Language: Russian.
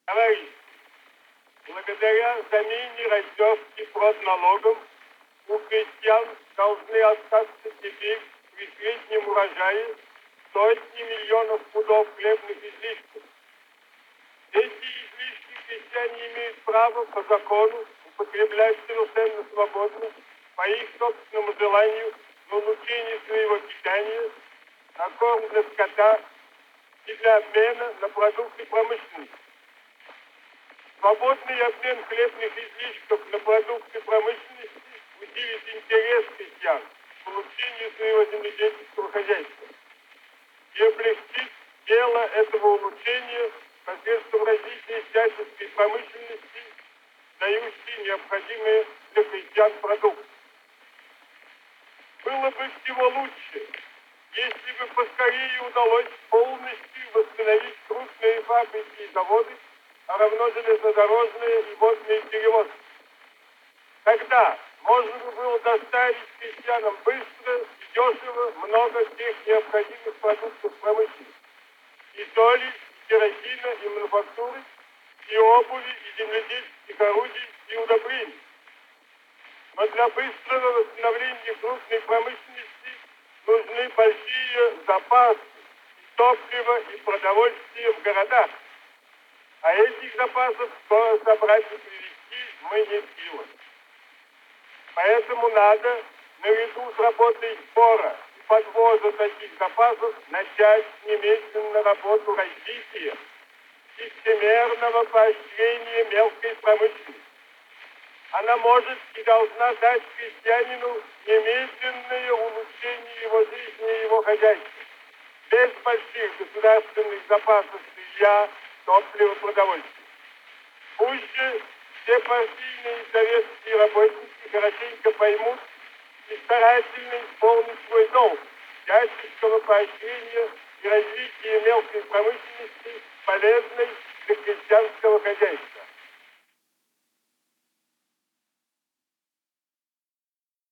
Товарищи, благодаря замене раздевки продналогом у крестьян должны остаться теперь при среднем урожае сотни миллионов пудов хлебных излишков. Эти излишки крестьяне имеют право по закону употреблять совершенно свободно, по их собственному желанию, на улучшение своего питания, на корм для скота и для обмена на продукты промышленности. Свободный обмен хлебных излишков на продукты промышленности усилит интерес крестьян к улучшению своего земледельческого хозяйства и облегчит дело этого улучшения посредством развития всяческой промышленности, дающей необходимые для крестьян продукты. Было бы всего лучше, если бы поскорее удалось полностью восстановить крупные фабрики и заводы, а равно железнодорожные и водные перевозки. Тогда можно бы было доставить крестьянам быстро и дешево много всех необходимых продуктов промышленности: и соли, и керосина, и мануфактуры, и обуви, и земледельческих орудий, и удобрений. Но для быстрого восстановления крупной промышленности нужны большие запасы и топлива, и продовольствия в городах. А этих запасов скоро собрать и привезти мы не в силах. Поэтому надо, наряду с работой сбора и подвоза таких запасов, начать немедленно работу развития и всемерного поощрения мелкой промышленности. Она может и должна дать крестьянину немедленное улучшение его жизни и его хозяйства, без больших государственных запасов сырья, топлива, продовольствия. Пусть же все партийные и советские работники хорошенько поймут и старательно исполнят свой долг всяческого поощрения и развития мелкой промышленности, полезной для крестьянского хозяйства.